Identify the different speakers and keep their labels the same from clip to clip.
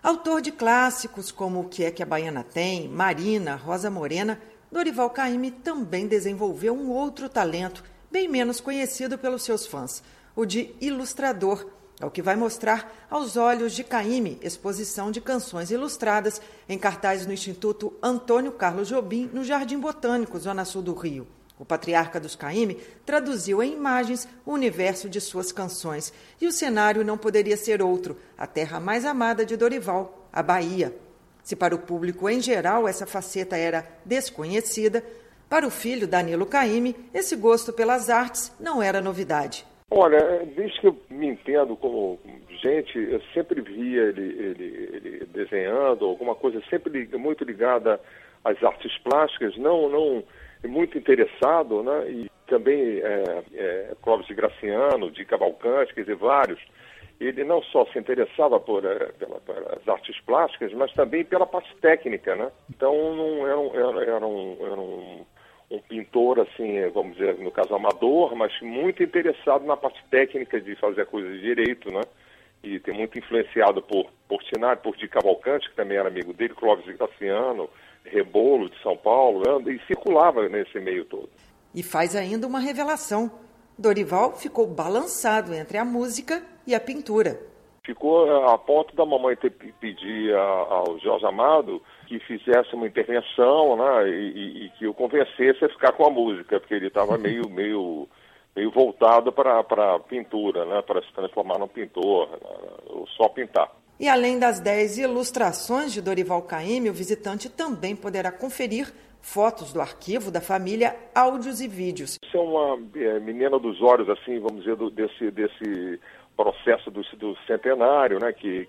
Speaker 1: Autor de clássicos como O Que é que a Baiana Tem, Marina, Rosa Morena, Dorival Caymmi também desenvolveu um outro talento, bem menos conhecido pelos seus fãs, o de ilustrador, é o que vai mostrar Aos Olhos de Caymmi, exposição de canções ilustradas em cartaz no Instituto Antônio Carlos Jobim, no Jardim Botânico, zona sul do Rio. O patriarca dos Caymmi traduziu em imagens o universo de suas canções, e o cenário não poderia ser outro, a terra mais amada de Dorival, a Bahia. Se para o público em geral essa faceta era desconhecida, para o filho Danilo Caymmi, esse gosto pelas artes não era novidade.
Speaker 2: Olha, desde que eu me entendo como gente, eu sempre via ele desenhando, alguma coisa sempre muito ligada às artes plásticas, não muito interessado, né? E também Clóvis de Graciano, de Cavalcante, quer dizer, vários. Ele não só se interessava pelas artes plásticas, mas também pela parte técnica, né? Então não era um pintor, assim, vamos dizer, no caso amador, mas muito interessado na parte técnica de fazer coisas direito, né? E tem muito influenciado por Portinari, por de Cavalcante, que também era amigo dele, Clóvis de Graciano, Rebolo, de São Paulo, e circulava nesse meio todo.
Speaker 1: E faz ainda uma revelação. Dorival ficou balançado entre a música e a pintura.
Speaker 2: Ficou a ponto da mamãe pedir ao Jorge Amado que fizesse uma intervenção, né, e que o convencesse a ficar com a música, porque ele estava meio voltado para a pintura, né, para se transformar num pintor, ou só pintar.
Speaker 1: E além das 10 ilustrações de Dorival Caymmi, o visitante também poderá conferir fotos do arquivo da família, áudios e vídeos.
Speaker 2: Isso é uma menina dos olhos, assim, vamos dizer, desse processo do centenário, né, que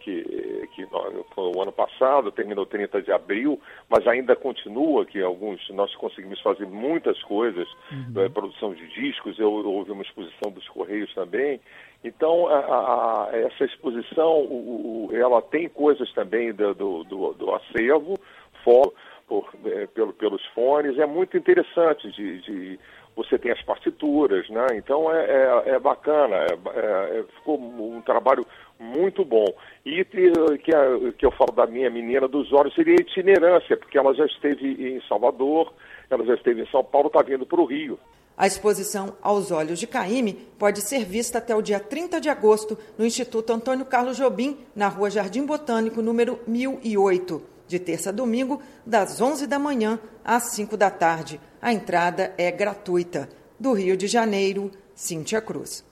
Speaker 2: foi o ano passado, terminou 30 de abril, mas ainda continua, que nós conseguimos fazer muitas coisas, produção de discos, houve uma exposição dos Correios também. Então, essa exposição, ela tem coisas também do acervo, pelos fones, é muito interessante você tem as partituras, né? Então é bacana, ficou um trabalho muito bom. E que eu falo da minha menina dos olhos seria itinerância, porque ela já esteve em Salvador, ela já esteve em São Paulo, está vindo para o Rio.
Speaker 1: A exposição Aos Olhos de Caymmi pode ser vista até o dia 30 de agosto no Instituto Antônio Carlos Jobim, na Rua Jardim Botânico, número 1008. De terça a domingo, das 11 da manhã às 5 da tarde. A entrada é gratuita. Do Rio de Janeiro, Cíntia Cruz.